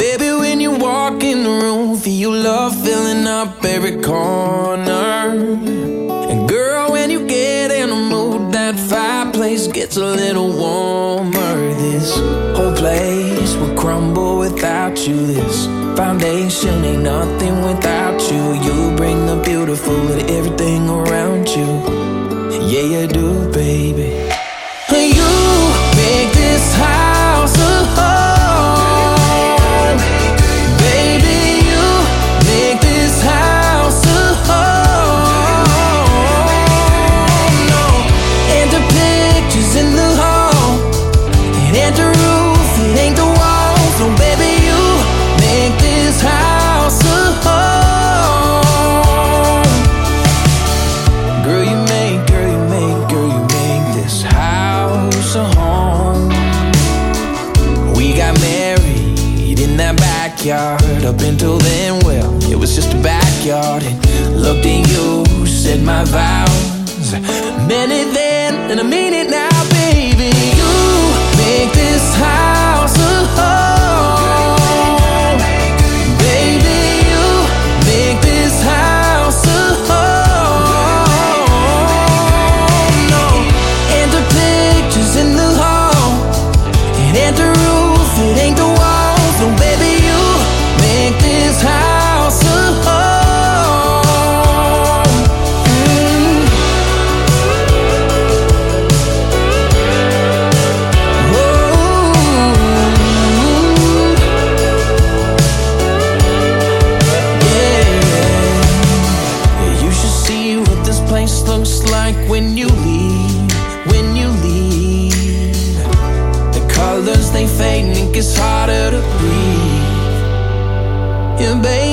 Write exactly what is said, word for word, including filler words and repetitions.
Baby, when you walk in the room, feel love filling up every corner. And girl, when you get in the mood, that fireplace gets a little warmer. This whole place will crumble without you. This foundation ain't nothing without you. You bring the beautiful to everything around you. Yeah, you do, baby. You make this house a home. Baby, you make this house a home. No, and the pictures in the hall, it ain't the roof, it ain't the walls. No, baby, you make this house a home. Girl, you make, girl, you make, girl, you make this house a home. We got married in that backyard. Up until then, well, it was just a backyard. And looked at you, said my vows, meant it then and I mean it now, baby. You make this house a home. Baby, you make this house a home. No, and the pictures in the hall, it ain't the roof, it ain't the walls. No, baby, you make this house a home. Mm. Whoa. Yeah. Yeah, you should see what this place looks like when you leave, when you leave. The colors they fade, make it harder to breathe. Yeah, baby.